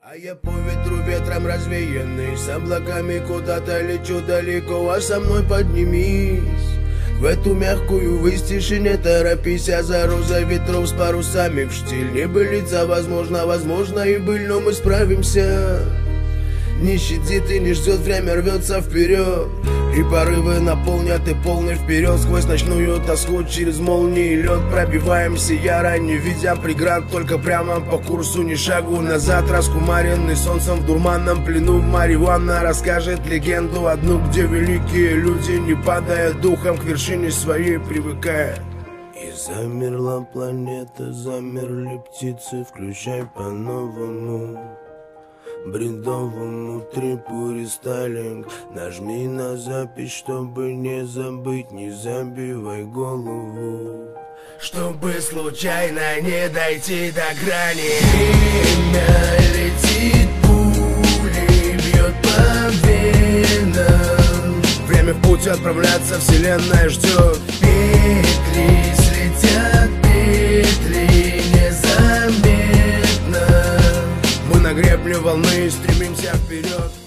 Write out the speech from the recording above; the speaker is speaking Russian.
А я по ветру ветром развеянный, с облаками куда-то лечу далеко, а со мной поднимись в эту мягкую высь, тишине торопись, а за розой ветров с парусами в штиль. Небылица, возможно и быль, но мы справимся. Не щадит и не ждет, время рвется вперед, и порывы наполнят и полный вперед. Сквозь ночную тоску через молнии и лед пробиваемся яро, не видя преград, только прямо по курсу, ни шагу назад. Раскумаренный солнцем в дурманном плену, марихуана расскажет легенду одну, где великие люди, не падая духом, к вершине своей привыкая. И замерла планета, замерли птицы, включай по-новому бредовому трипу рестайлинг. Нажми на запись, чтобы не забыть, не забивай голову, чтобы случайно не дойти до грани. Время летит, пули бьет по венам, время в путь отправляться, вселенная ждет. Петли слетят, петли незаметно, мы на гребле волны стремимся вперед.